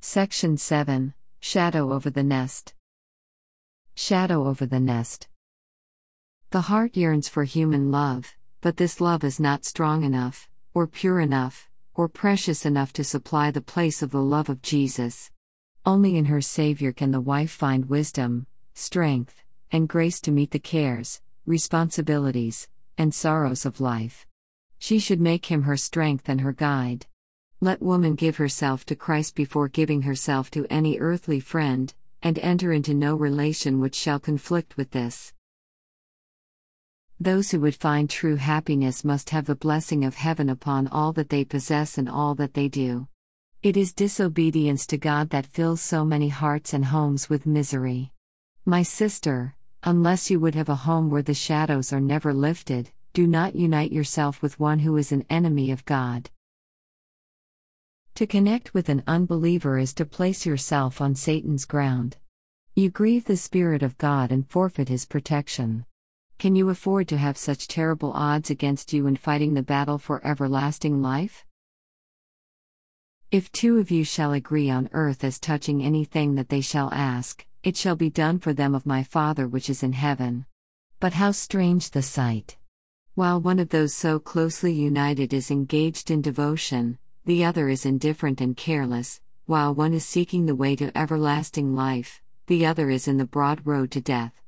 Section 7, Shadow over the Nest. Shadow over the nest. The heart yearns for human love, but this love is not strong enough, or pure enough, or precious enough to supply the place of the love of Jesus. Only in her Savior can the wife find wisdom, strength, and grace to meet the cares, responsibilities, and sorrows of life. She should make him her strength and her guide. Let woman give herself to Christ before giving herself to any earthly friend, and enter into no relation which shall conflict with this. Those who would find true happiness must have the blessing of heaven upon all that they possess and all that they do. It is disobedience to God that fills so many hearts and homes with misery. My sister, unless you would have a home where the shadows are never lifted, do not unite yourself with one who is an enemy of God. To connect with an unbeliever is to place yourself on Satan's ground. You grieve the Spirit of God and forfeit his protection. Can you afford to have such terrible odds against you in fighting the battle for everlasting life? If two of you shall agree on earth as touching anything that they shall ask, it shall be done for them of my Father which is in heaven. But how strange the sight! While one of those so closely united is engaged in devotion, the other is indifferent and careless. While one is seeking the way to everlasting life, the other is in the broad road to death.